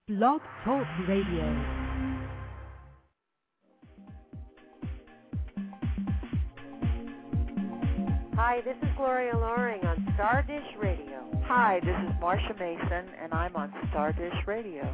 Blog Talk Radio. Hi, this is Gloria Loring on Stardish Radio. Hi, this is Marsha Mason, and I'm on Stardish Radio.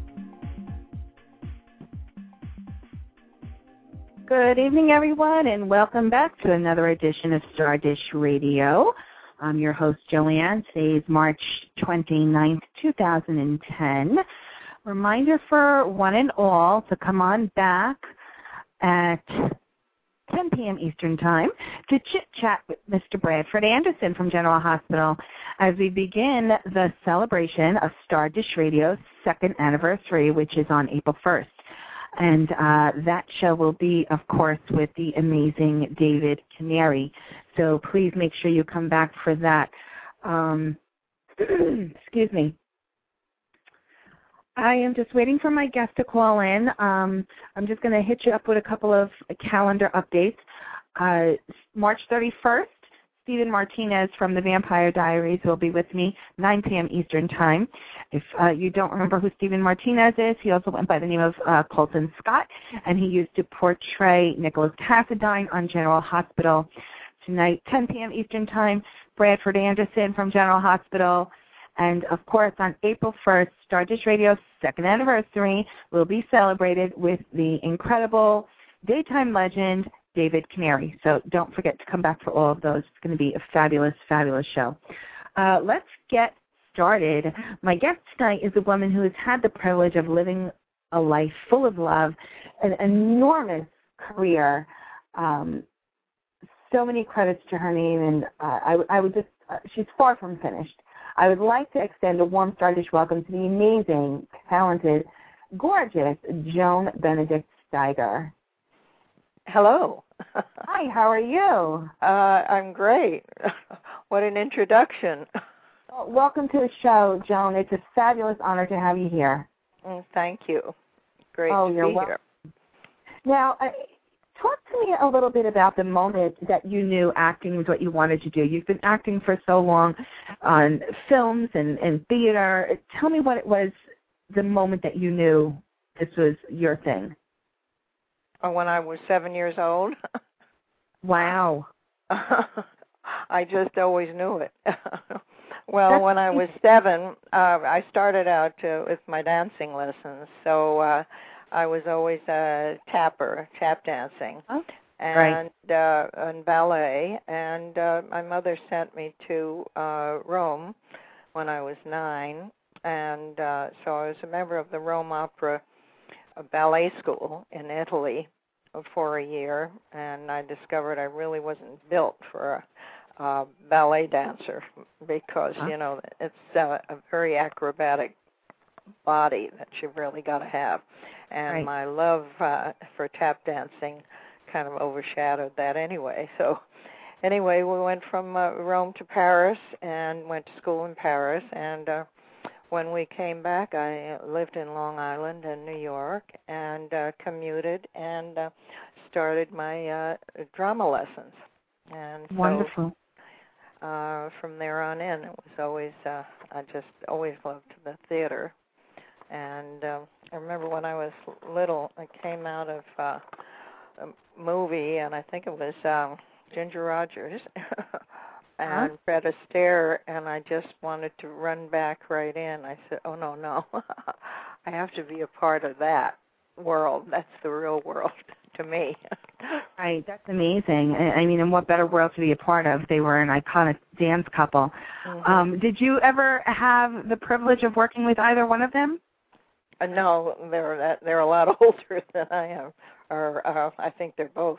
Good evening, everyone, and welcome back to another edition of Stardish Radio. I'm your host, Joanne. Today is March 29th, 2010. Reminder for one and all to come on back at 10 p.m. Eastern Time to chit-chat with Mr. Bradford Anderson from General Hospital as we begin the celebration of Stardish Radio's second anniversary, which is on April 1st. And that show will be, of course, with the amazing David Canary. So please make sure you come back for that. Excuse me. I am just waiting for my guest to call in. I'm just going to hit you up with a couple of calendar updates. March 31st, Stephen Martinez from the Vampire Diaries will be with me, 9 p.m. Eastern Time. If you don't remember who Stephen Martinez is, he also went by the name of Colton Scott, and he used to portray Nicholas Cassadine on General Hospital. Tonight, 10 p.m. Eastern Time, Bradford Anderson from General Hospital. And, of course, on April 1st, Stardish Radio's second anniversary will be celebrated with the incredible daytime legend, David Canary. So don't forget to come back for all of those. It's going to be a fabulous, fabulous show. Let's get started. My guest tonight is a woman who has had the privilege of living a life full of love, an enormous career, so many credits to her name, and I would just, she's far from finished. I would like to extend a warm Stardish welcome to the amazing, talented, gorgeous Joan Benedict Steiger. Hello. Hi, how are you? I'm great. What an introduction. Well, welcome to the show, Joan. It's a fabulous honor to have you here. Thank you. Great to be welcome. Here. Now, talk to me a little bit about the moment that you knew acting was what you wanted to do. You've been acting for so long on films and theater. Tell me what it was, the moment that you knew this was your thing. When I was 7 years old. Wow. I just always knew it. Well, when I was 7, I started out with my dancing lessons. So I was always a tap dancing, and ballet. And my mother sent me to Rome when I was 9, and so I was a member of the Rome Opera ballet school in Italy for a year, and I discovered I really wasn't built for a ballet dancer because, you know, it's a very acrobatic body that you've really got to have. And my love for tap dancing kind of overshadowed that anyway. So anyway, we went from Rome to Paris and went to school in Paris. And when we came back, I lived in Long Island and New York and commuted and started my drama lessons. And wonderful. So, from there on in, it was always, I just always loved the theater. And I remember when I was little, I came out of a movie, and I think it was Ginger Rogers and Fred Astaire, and I just wanted to run back right in. I said, oh, no, I have to be a part of that world. That's the real world to me. Right, that's amazing. I mean, and what better world to be a part of? They were an iconic dance couple. Mm-hmm. Did you ever have the privilege of working with either one of them? No, they're a lot older than I am. Or I think they're both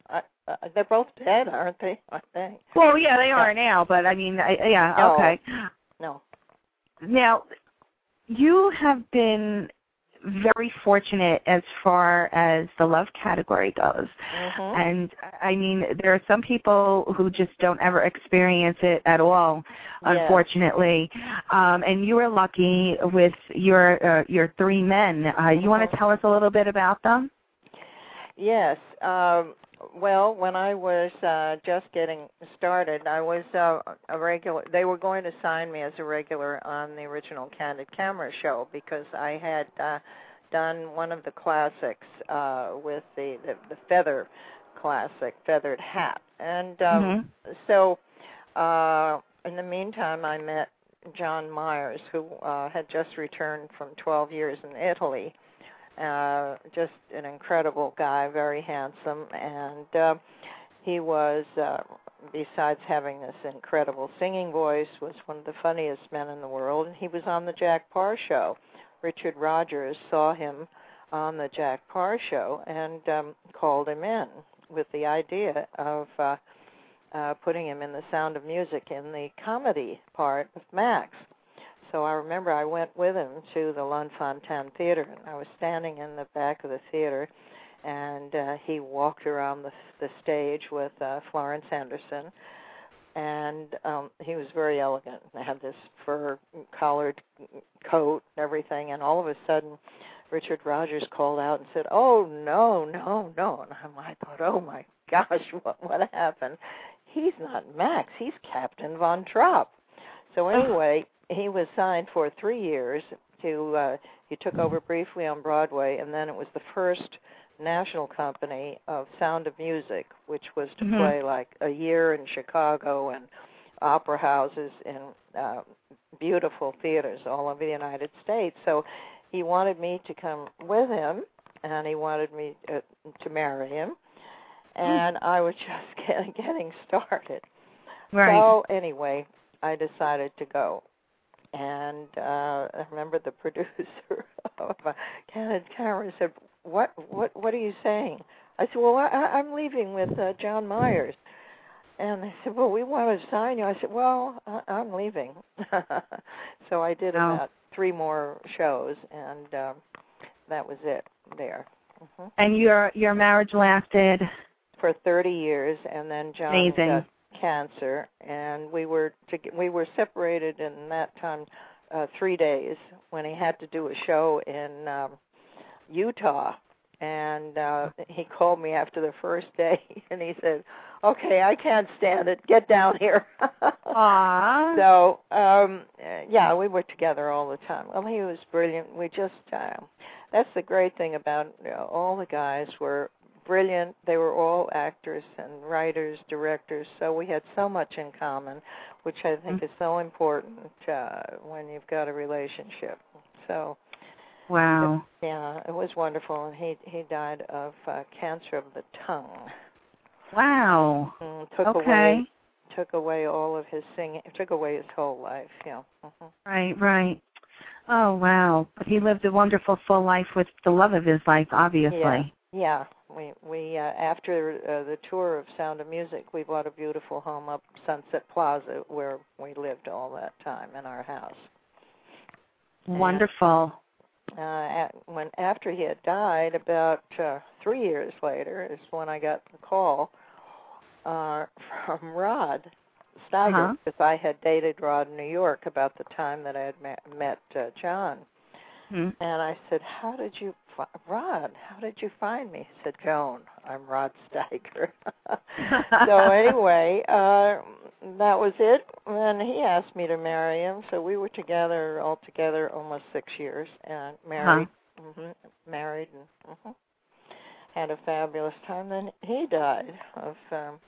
dead, aren't they? I think. Well, yeah, they are now. But I mean, okay. No. Now, you have been very fortunate as far as the love category goes. Mm-hmm. And, I mean, there are some people who just don't ever experience it at all, unfortunately. And you were lucky with your 3 men. You want to tell us a little bit about them? Yes. Well, when I was just getting started, I was a regular. They were going to sign me as a regular on the original Candid Camera show because I had done one of the classics with the feather classic, Feathered Hat. And so in the meantime, I met John Myers, who had just returned from 12 years in Italy. Just an incredible guy, very handsome, and he was, besides having this incredible singing voice, was one of the funniest men in the world, and he was on the Jack Paar show. Richard Rogers saw him on the Jack Paar show and called him in with the idea of putting him in The Sound of Music in the comedy part of Max. So I remember I went with him to the L'Enfantin Theater, and I was standing in the back of the theater, and he walked around the stage with Florence Henderson, and he was very elegant. I had this fur-collared coat and everything, and all of a sudden Richard Rogers called out and said, "Oh, no, no, no." And I thought, oh, my gosh, what happened? He's not Max, he's Captain Von Trapp. So anyway, he was signed for 3 years to, he took over briefly on Broadway, and then it was the first national company of Sound of Music, which was to play like a year in Chicago and opera houses in beautiful theaters all over the United States. So he wanted me to come with him, and he wanted me to marry him, and I was just getting started. Right. So anyway, I decided to go. And I remember the producer of Candid Camera said, what are you saying? I said, well, I'm leaving with John Myers. And they said, well, we want to sign you. I said, well, I'm leaving. So I did about 3 more shows, and that was it there. And your marriage lasted? For 30 years, and then John got cancer, and we were separated in that time 3 days when he had to do a show in Utah, and he called me after the first day, and he said, "Okay, I can't stand it. Get down here." Aww. So yeah, we were together all the time. Well, he was brilliant. We just that's the great thing about all the guys were brilliant. They were all actors and writers, directors, so we had so much in common, which I think is so important when you've got a relationship. So, wow. It was wonderful, and he died of cancer of the tongue. Wow. Took away all of his singing. Took away his whole life. Yeah. Right. Oh wow. But he lived a wonderful full life with the love of his life, obviously. Yeah. We after the tour of Sound of Music, we bought a beautiful home up Sunset Plaza where we lived all that time in our house. Wonderful. And after he had died, about 3 years later, is when I got the call from Rod Steiger, because I had dated Rod in New York about the time that I had met John. And I said, Rod, how did you find me? He said, Joan, I'm Rod Steiger. So anyway, that was it. And he asked me to marry him. So we were together altogether almost 6 years and married. Married and had a fabulous time. Then he died of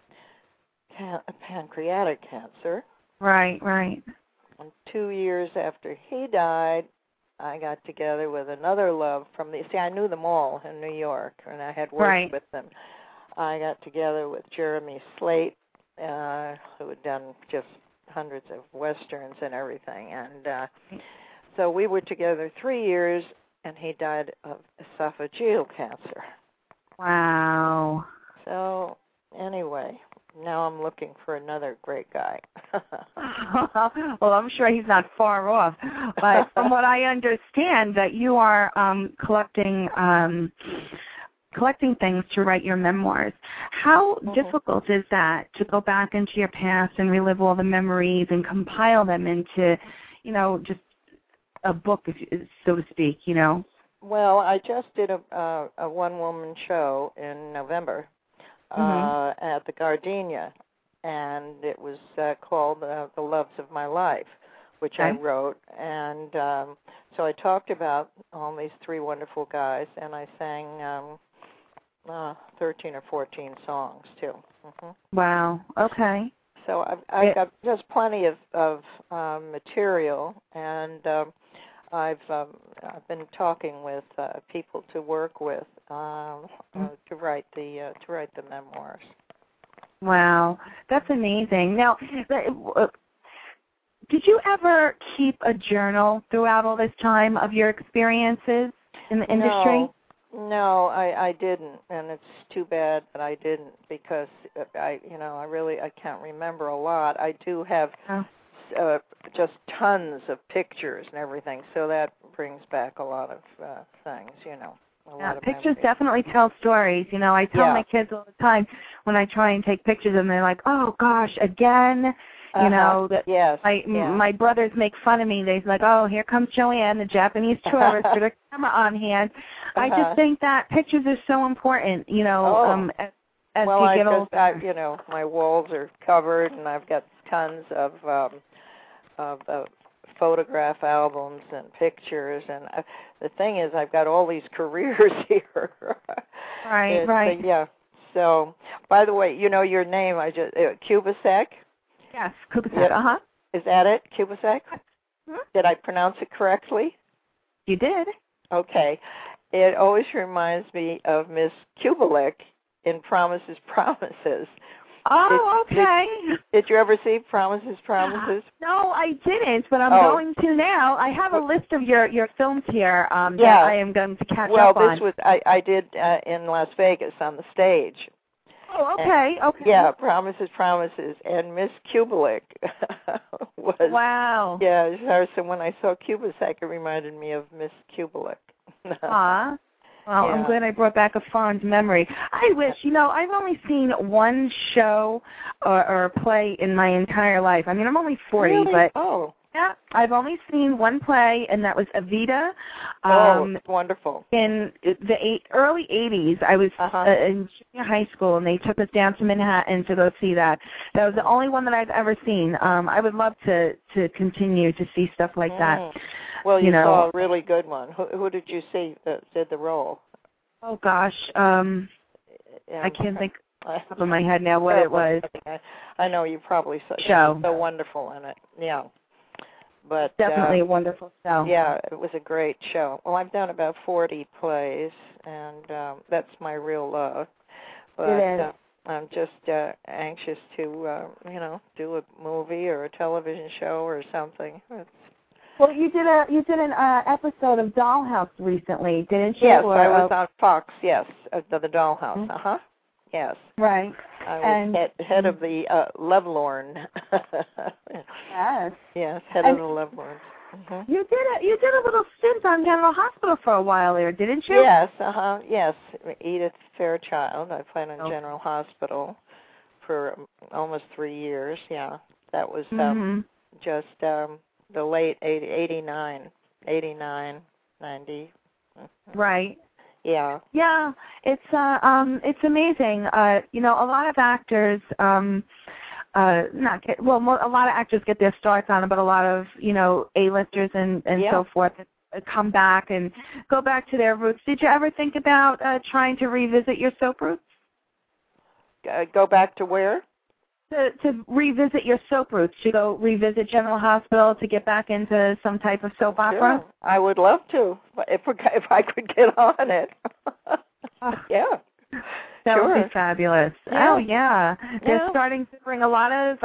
pancreatic cancer. Right. And 2 years after he died, I got together with another love from I knew them all in New York, and I had worked with them. I got together with Jeremy Slate, who had done just hundreds of westerns and everything. And so we were together 3 years, and he died of esophageal cancer. Wow. So anyway, now I'm looking for another great guy. Well, I'm sure he's not far off. But from what I understand, that you are collecting things to write your memoirs. How difficult is that, to go back into your past and relive all the memories and compile them into, just a book, so to speak, Well, I just did a one-woman show in November at the Gardenia, and it was called The Loves of My Life, which I wrote. And so I talked about all these three wonderful guys, and I sang 13 or 14 songs, too. Wow, okay. So I've got just plenty of material, and I've been talking with people to work with to write the memoirs. Wow, that's amazing. Now, did you ever keep a journal throughout all this time of your experiences in the industry? No, I didn't, and it's too bad that I didn't, because I can't remember a lot. I do have just tons of pictures and everything, so that brings back a lot of things, a lot of pictures memories. definitely tell stories. I tell my kids all the time when I try and take pictures, and they're like, "Oh gosh, again." My brothers make fun of me. They're like, "Oh, here comes Joanne, the Japanese tourist, with her camera on hand." I just think that pictures are so important, as you get older. My walls are covered, and I've got tons of photograph albums and pictures. And the thing is, I've got all these careers here. Right. Yeah. So, by the way, your name, Kubasek? Yes, Kubasek, Is that it, Kubasek? Did I pronounce it correctly? You did. Okay. It always reminds me of Miss Kubelik in Promises, Promises. Oh, okay. Did you ever see Promises, Promises? No, I didn't, but I'm going to now. I have a list of your films here that I am going to catch up on. Well, this was, I did in Las Vegas on the stage. Oh, okay, okay. Yeah, Promises, Promises, and Miss Kubelik was... Wow. Yeah, so when I saw Kubasek, it reminded me of Miss Kubelik. Well, I'm glad I brought back a fond memory. I wish, I've only seen one show or play in my entire life. I mean, I'm only 40, really? But... Oh. Yeah, I've only seen one play, and that was Evita. Wonderful. In the early 80s, I was in junior high school, and they took us down to Manhattan to go see that. That was the only one that I've ever seen. I would love to continue to see stuff like that. Well, you saw a really good one. Who did you see that did the role? Oh, gosh. I can't think off the top of my head now what it was. I know you probably saw so wonderful in it. Yeah. But definitely a wonderful show. Yeah, it was a great show. Well, I've done about 40 plays, and that's my real love. But it is. I'm just anxious to, do a movie or a television show or something. Well, you did an episode of Dollhouse recently, didn't you? Yes, I was on Fox. Yes, the Dollhouse. Yes. Right. I was head of the Lovelorn. Yes. Yes, head of the Lovelorn. You did a little stint on General Hospital for a while there, didn't you? Yes. Yes, Edith Fairchild. I played on General Hospital for almost 3 years. Yeah, that was just the late 89, 90. Right. Yeah. Yeah, it's amazing. A lot of actors, a lot of actors get their starts on it, but a lot of A-listers and so forth come back and go back to their roots. Did you ever think about trying to revisit your soap roots? Go back to where? To revisit your soap roots, to go revisit General Hospital, to get back into some type of soap opera? Sure. I would love to, if I could get on it. Yeah. That would be fabulous. Yeah. Oh, yeah. They're starting to bring a lot of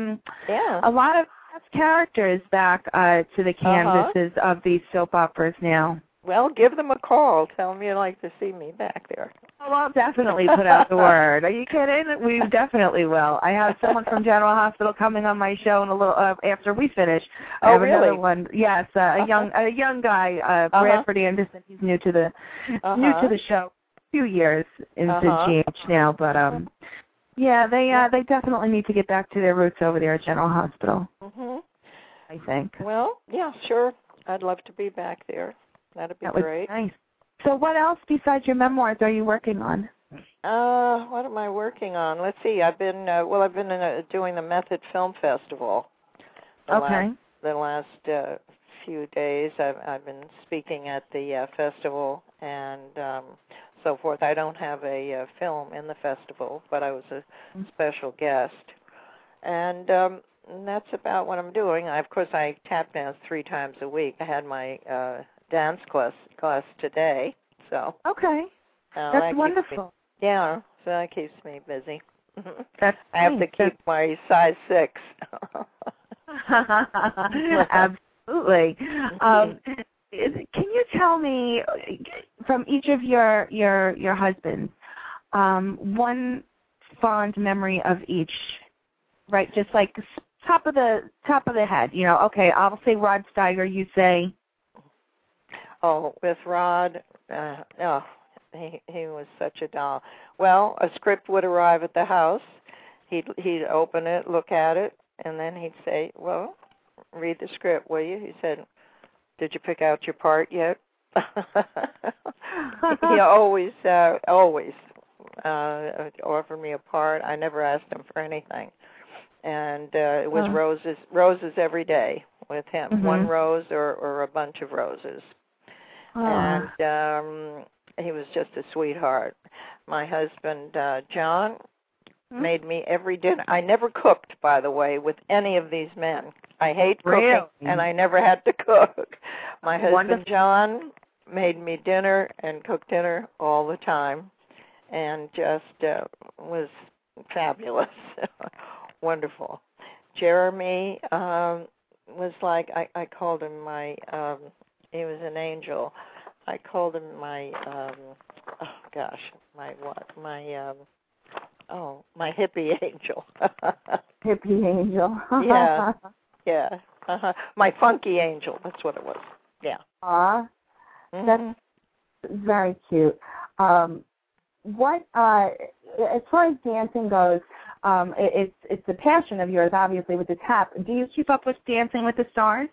characters back to the canvases of these soap operas now. Well, give them a call. Tell them you'd like to see me back there. Oh, I'll definitely put out the word. Are you kidding? We definitely will. I have someone from General Hospital coming on my show in a little after we finish. I have another one. Yes, a young guy, Bradford Anderson. He's new to the show. A few years into GH now, but they definitely need to get back to their roots over there at General Hospital. I think. Well, yeah, sure. I'd love to be back there. That'd be great. Nice. So what else besides your memoirs are you working on? What am I working on? Let's see. I've been doing the Method Film Festival. The last few days, I've been speaking at the festival and so forth. I don't have a film in the festival, but I was a special guest, and that's about what I'm doing. Of course, I tap dance 3 times a week. I had my dance class today, so that's wonderful. So that keeps me busy. I have to keep my size 6. Absolutely. Can you tell me from each of your husbands one fond memory of each, right? Just like top of the head. Okay, I'll say Rod Steiger. You say. Oh, with Rod, he was such a doll. Well, a script would arrive at the house. He'd open it, look at it, and then he'd say, "Well, read the script, will you?" He said, "Did you pick out your part yet?" He always offered me a part. I never asked him for anything, and it was roses every day with him. Mm-hmm. 1 rose or a bunch of roses. And he was just a sweetheart. My husband, John, made me every dinner. I never cooked, by the way, with any of these men. I hate cooking, and I never had to cook. My husband, John, made me dinner and cooked dinner all the time, and just was fabulous. Wonderful. Jeremy was like, I called him my... he was an angel. I called him my, my hippie angel. Hippie angel. Yeah. My funky angel. That's what it was. Yeah. That's very cute. What, as far as dancing goes, it's a passion of yours, obviously, with the tap. Do you keep up with Dancing with the Stars?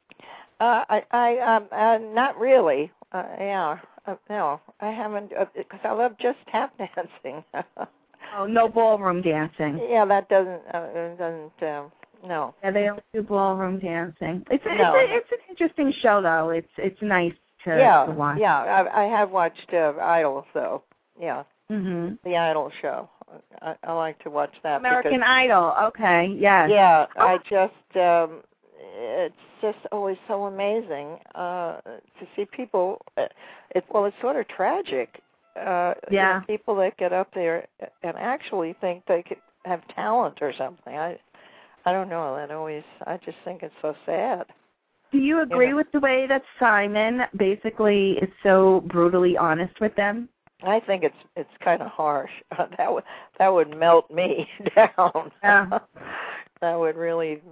Not really. No, I haven't, because I love just tap dancing. Oh, no ballroom dancing. Yeah, that doesn't, no. Yeah, they don't do ballroom dancing. It's an interesting show, though. It's nice to watch. Yeah, I have watched Idol, though. Yeah, the Idol show. I like to watch that. American Idol. Okay, yes. Yeah, I just. It's just always so amazing to see people. It's sort of tragic. People that get up there and actually think they could have talent or something. I don't know. I just think it's so sad. Do you agree with the way that Simon basically is so brutally honest with them? I think it's kind of harsh. That would melt me down. Yeah. That would really.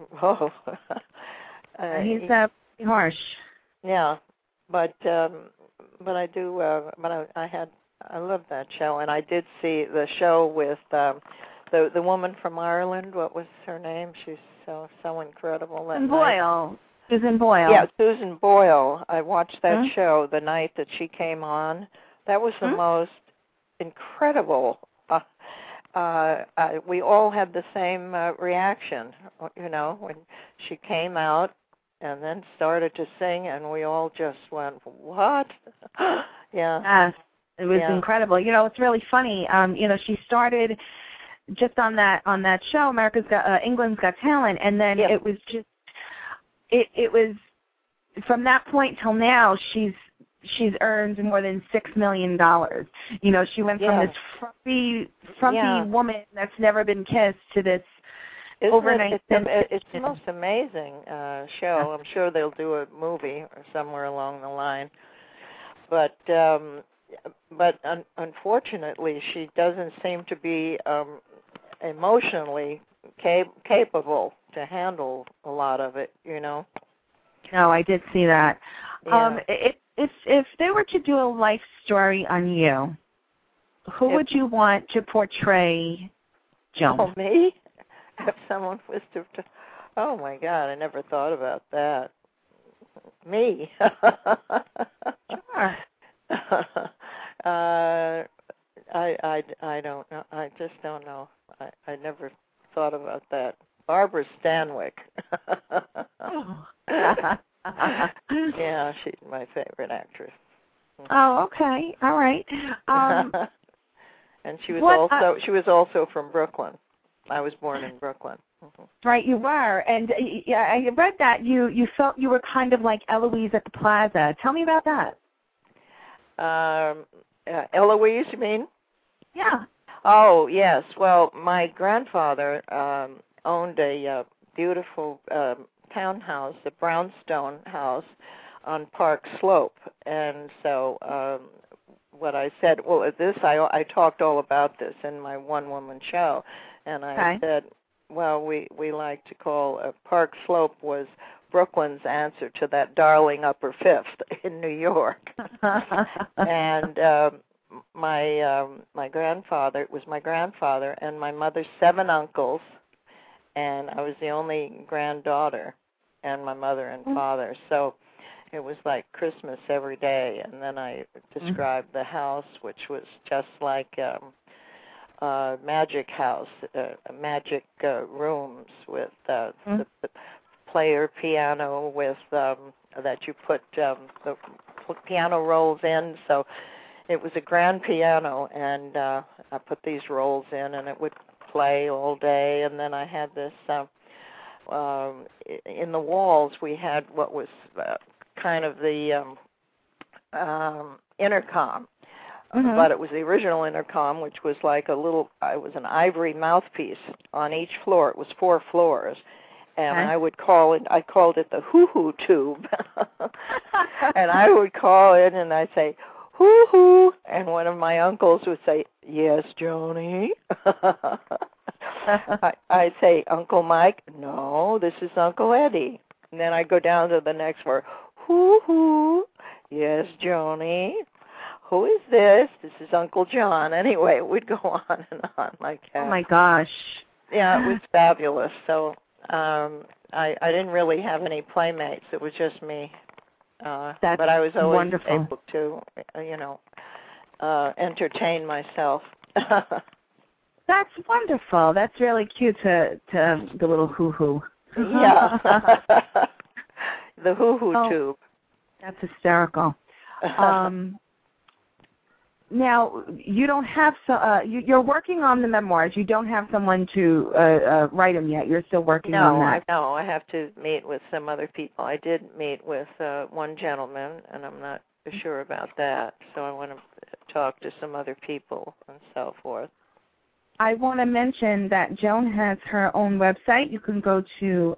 He's pretty harsh. Yeah, but I do. I love that show, and I did see the show with the woman from Ireland. What was her name? She's so incredible. Susan Boyle. Yeah, Susan Boyle. I watched that show the night that she came on. That was the most incredible. We all had the same reaction, when she came out and then started to sing, and we all just went, "What?" Yeah. It was incredible. It's really funny. She started just on that show, England's Got Talent, and then it was just it was from that point till now she's earned more than $6 million. She went from this frumpy woman that's never been kissed to this overnight. It's the most amazing show. I'm sure they'll do a movie or somewhere along the line. But unfortunately, she doesn't seem to be emotionally capable to handle a lot of it. No, I did see that. Yeah. If they were to do a life story on you, who would you want to portray Joan? Oh, me? If someone was to... Oh, my God, I never thought about that. Me. Sure. I don't know. I just don't know. I never thought about that. Barbara Stanwyck. Oh. Yeah, she's my favorite actress. Oh, okay. All right. And she was also from Brooklyn. I was born in Brooklyn. Right, you were. And I read that you felt you were kind of like Eloise at the Plaza. Tell me about that. Eloise, you mean? Yeah. Oh, yes. Well, my grandfather owned a beautiful townhouse, a brownstone house on Park Slope. And so what I said, I talked all about this in my one-woman show. And I said, well, we like to call Park Slope was Brooklyn's answer to that darling Upper Fifth in New York. And my grandfather, it was my grandfather and my mother's 7 uncles, and I was the only granddaughter, and my mother and father. So it was like Christmas every day. And then I described the house, which was just like magic house, magic rooms with the player piano with that you put the piano rolls in. So it was a grand piano, and I put these rolls in, and it would play all day. And then I had this in the walls. We had what was kind of the intercom. But it was the original intercom, which was like it was an ivory mouthpiece on each floor. It was 4 floors. And I called it the hoo-hoo tube. And I would call in and I'd say, hoo-hoo. And one of my uncles would say, yes, Joni. I'd say, Uncle Mike, no, this is Uncle Eddie. And then I'd go down to the next floor, hoo-hoo, yes, Joni. Who is this? This is Uncle John. Anyway, it would go on and on like that. Oh, my gosh. Yeah, it was fabulous. So I didn't really have any playmates. It was just me. That's but I was always wonderful. able to, entertain myself. That's wonderful. That's really cute to the little hoo-hoo. Yeah. The hoo-hoo tube. That's hysterical. Now, you don't have you're working on the memoirs. You don't have someone to write them yet. You're still working on that. No, I have to meet with some other people. I did meet with one gentleman, and I'm not sure about that. So I want to talk to some other people and so forth. I want to mention that Joan has her own website. You can go to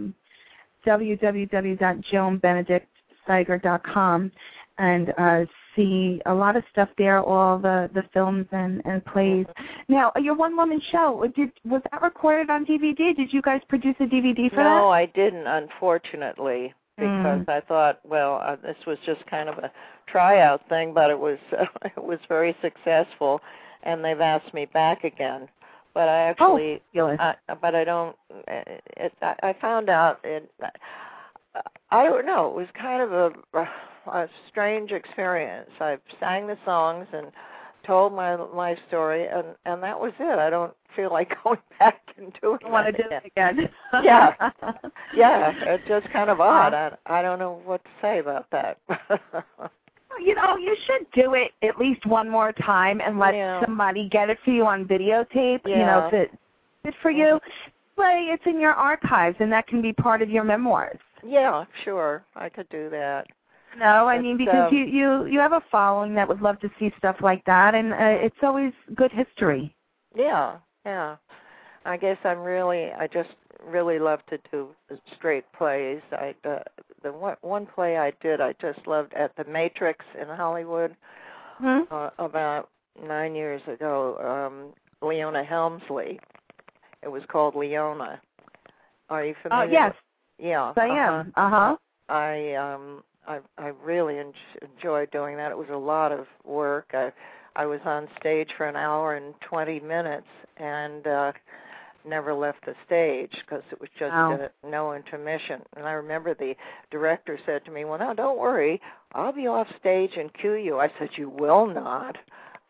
www.joanbenedictsteiger.com and see a lot of stuff there, all the films and plays. Now, your one-woman show, was that recorded on DVD? Did you guys produce a DVD for that? No, I didn't, unfortunately, because I thought, well, this was just kind of a tryout thing, but it was very successful, and they've asked me back again. But I actually, but I don't. I found out I don't know. It was kind of a strange experience. I sang the songs and told my story, and that was it. I don't feel like going back and doing it. I want to do it again. Yeah. It's just kind of odd. I don't know what to say about that. You should do it at least one more time and let somebody get it for you on videotape. Yeah. If it's good for you, it's in your archives, and that can be part of your memoirs. Yeah, sure. I could do that. No, I mean, because you have a following that would love to see stuff like that, and it's always good history. Yeah. I guess I just really love to do straight plays. The one play I did, I just loved at the Matrix in Hollywood about 9 years ago. Leona Helmsley. It was called Leona. Are you familiar? Oh, yes. Yeah. I am. I really enjoyed doing that. It was a lot of work. I was on stage for an hour and 20 minutes and never left the stage because it was just no intermission. And I remember the director said to me, well, now, don't worry. I'll be off stage and cue you. I said, you will not.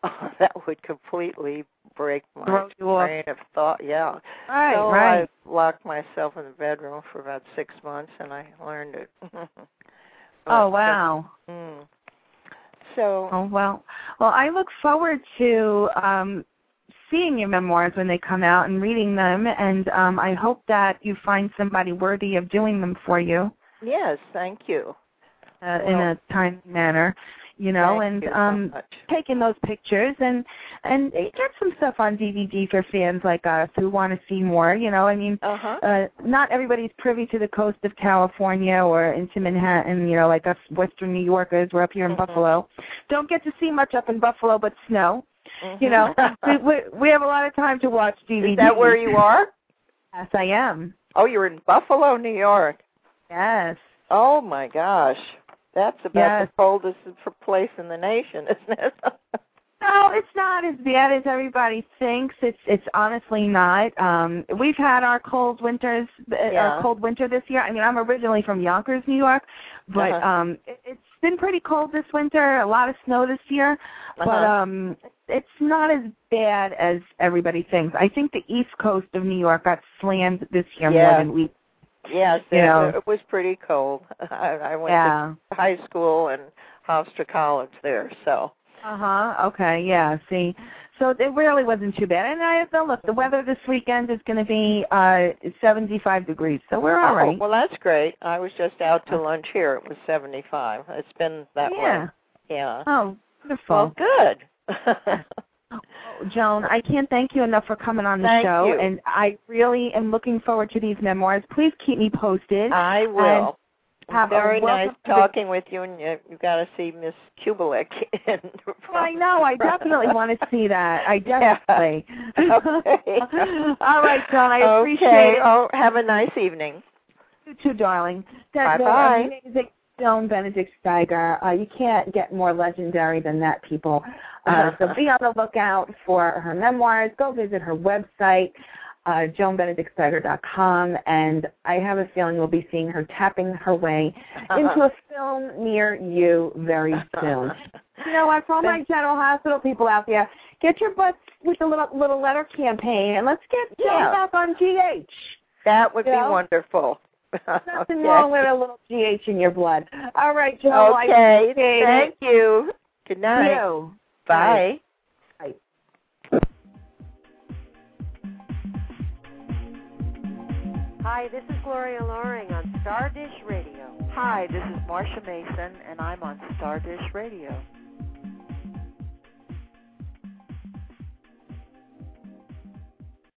that would completely break my Throw you off. train of thought. Yeah. Right, So right. I locked myself in the bedroom for about 6 months, and I learned it. Oh, wow. So. Oh, well, I look forward to seeing your memoirs when they come out and reading them, and I hope that you find somebody worthy of doing them for you. Yes, thank you. In a timely manner, and so taking those pictures and get some stuff on DVD for fans like us who want to see more. Not everybody's privy to the coast of California or into Manhattan. Like us Western New Yorkers, we're up here in Buffalo. Don't get to see much up in Buffalo, but snow. We have a lot of time to watch DVD. Is that where you are? Yes, I am. Oh, you're in Buffalo, New York. Yes. Oh my gosh. That's about the coldest place in the nation, isn't it? No, it's not as bad as everybody thinks. It's honestly not. We've had our cold winter this year. I mean, I'm originally from Yonkers, New York, but it's been pretty cold this winter. A lot of snow this year, but it's not as bad as everybody thinks. I think the East Coast of New York got slammed this year more than we. Yes, it was pretty cold. I went to high school and Hofstra College there, so. Okay, yeah, see. So it really wasn't too bad. And look, the weather this weekend is going to be 75 degrees, so we're all right. Well, that's great. I was just out to lunch here. It was 75. It's been that way. Yeah. Oh, wonderful. Well, good. Joan, I can't thank you enough for coming on the show. You. And I really am looking forward to these memoirs. Please keep me posted. I will. Very nice talking with you, and you've got to see Miss Kubelik. I know. I definitely want to see that. I definitely. Okay. All right, Joan. I appreciate it. Oh, have a nice evening. You too, darling. Bye-bye. Amazing Joan Benedict Steiger. You can't get more legendary than that, people. So be on the lookout for her memoirs. Go visit her website, JoanBenedictSteiger.com, and I have a feeling we'll be seeing her tapping her way into a film near you very soon. You know what, for all my General Hospital people out there, get your butts with the little letter campaign, and let's get Joan back on GH. That would be wonderful. Nothing wrong with a little GH in your blood. All right, Joan. Okay, thank you. Good night. You. Bye. Bye. Hi, this is Gloria Loring on Star Dish Radio. Hi, this is Marsha Mason, and I'm on Star Dish Radio.